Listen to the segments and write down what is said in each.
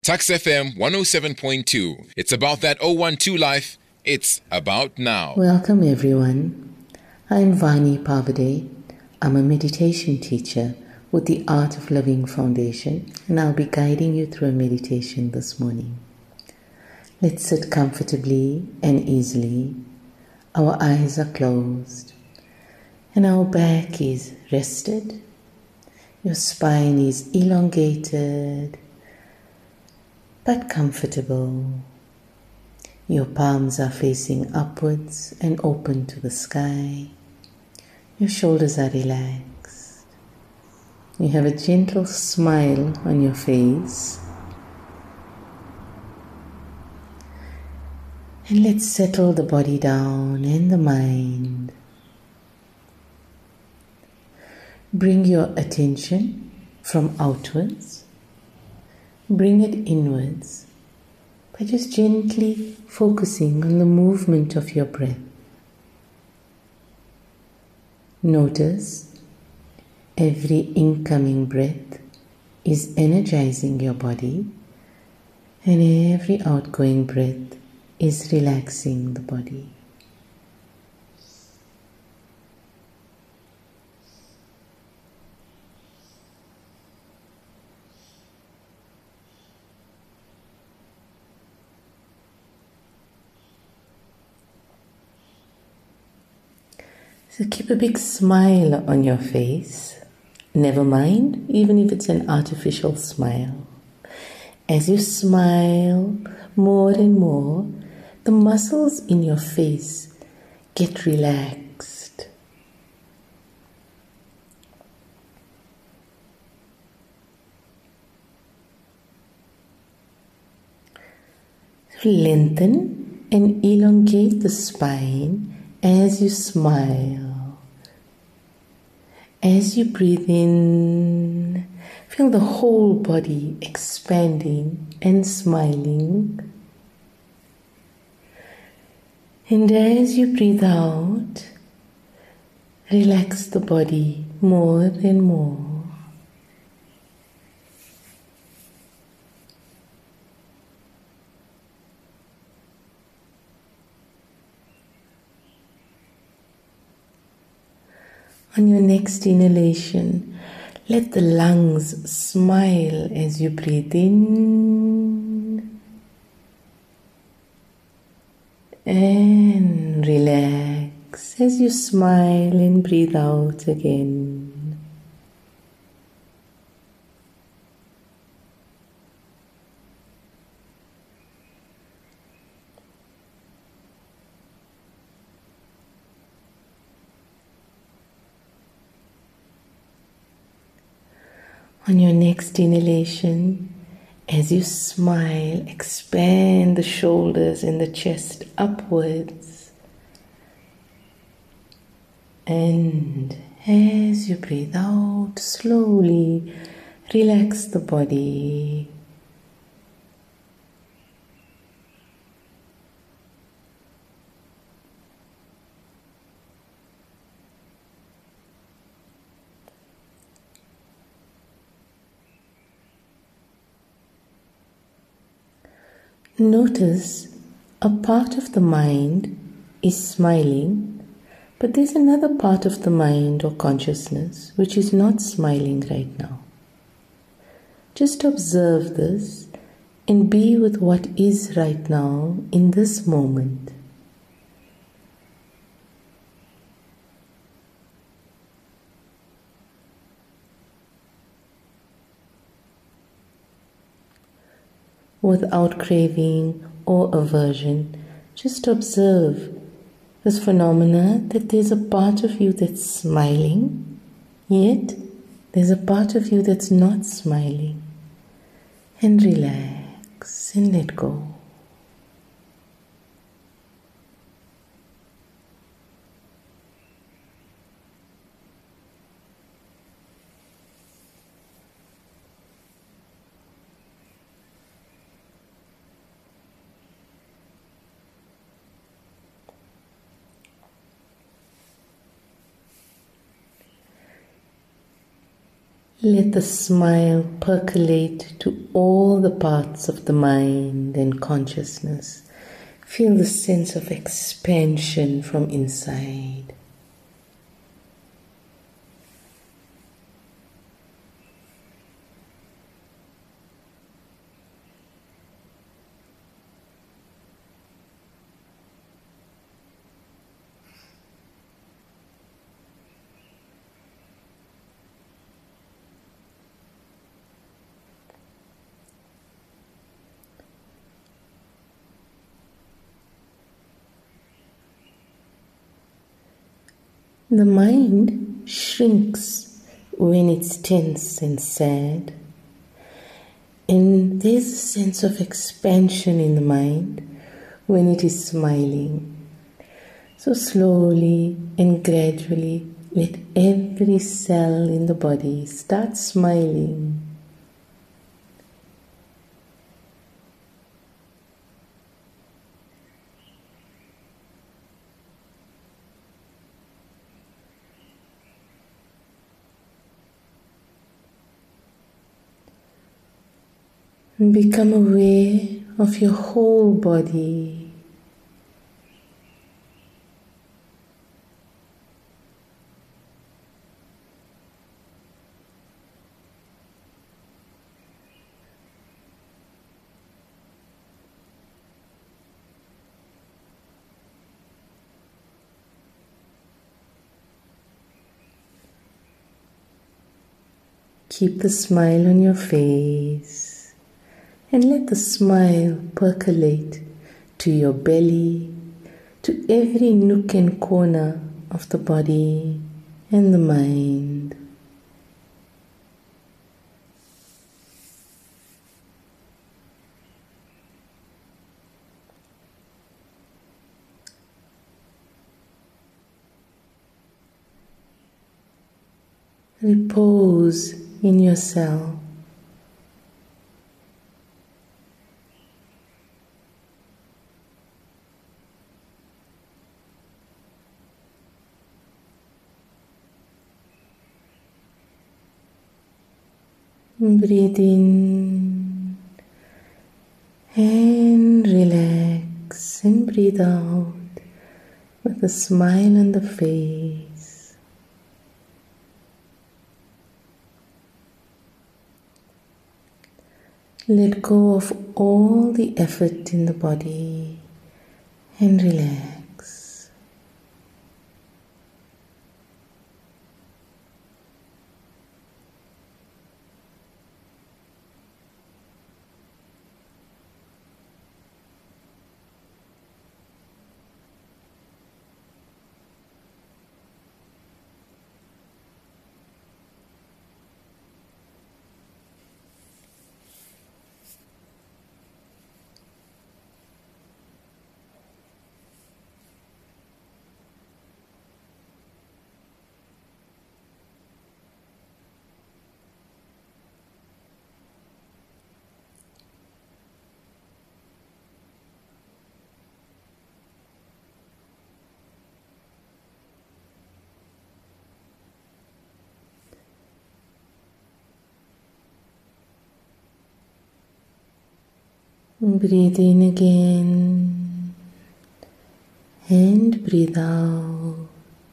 Tax FM 107.2. It's about that 012 life. It's about now. Welcome everyone. I'm Vani Pavade. I'm a meditation teacher with the Art of Living Foundation, and I'll be guiding you through a meditation this morning. Let's sit comfortably and easily. Our eyes are closed and our back is rested. Your spine is elongated but comfortable. Your palms are facing upwards and open to the sky. Your shoulders are relaxed. You have a gentle smile on your face. And let's settle the body down and the mind. Bring your attention from outwards. Bring it inwards by just gently focusing on the movement of your breath. Notice every incoming breath is energizing your body, and every outgoing breath is relaxing the body. So keep a big smile on your face. Never mind, even if it's an artificial smile. As you smile more and more, the muscles in your face get relaxed. Lengthen and elongate the spine as you smile. As you breathe in, feel the whole body expanding and smiling. And as you breathe out, relax the body more and more. On your next inhalation, let the lungs smile as you breathe in and relax as you smile and breathe out again. On your next inhalation, as you smile, expand the shoulders and the chest upwards. And as you breathe out, slowly relax the body. Notice a part of the mind is smiling, but there's another part of the mind or consciousness which is not smiling right now. Just observe this and be with what is right now in this moment. Without craving or aversion, just observe this phenomena that there's a part of you that's smiling, yet there's a part of you that's not smiling. And relax and let go. Let the smile percolate to all the parts of the mind and consciousness. Feel the sense of expansion from inside. The mind shrinks when it's tense and sad, and there's a sense of expansion in the mind when it is smiling. So slowly and gradually, let every cell in the body start smiling. And become aware of your whole body. Keep the smile on your face. And let the smile percolate to your belly, to every nook and corner of the body and the mind. Repose in yourself. Breathe in and relax, and breathe out with a smile on the face. Let go of all the effort in the body and relax. Breathe in again and breathe out,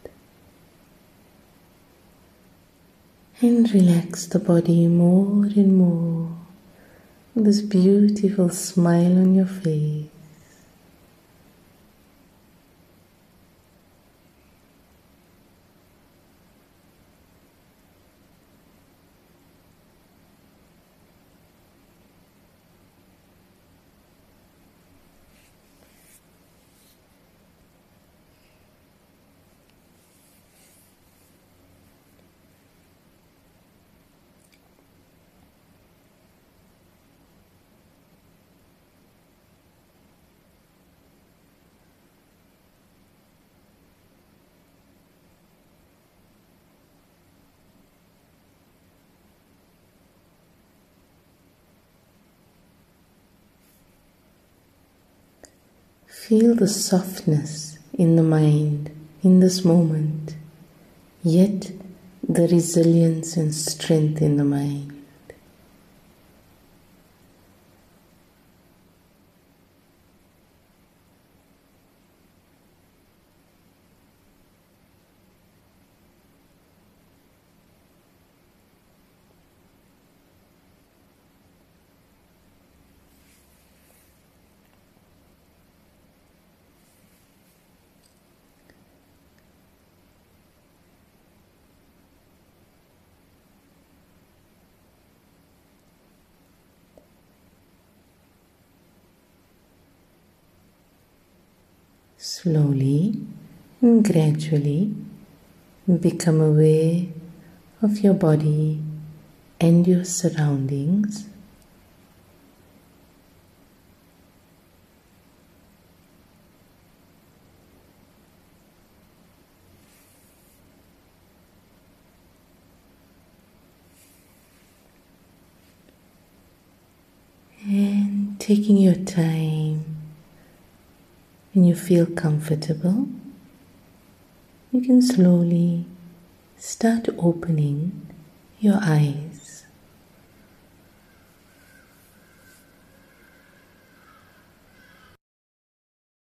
and relax the body more and more with this beautiful smile on your face. Feel the softness in the mind in this moment, yet the resilience and strength in the mind. Slowly and gradually become aware of your body and your surroundings. And taking your time, when you feel comfortable, you can slowly start opening your eyes.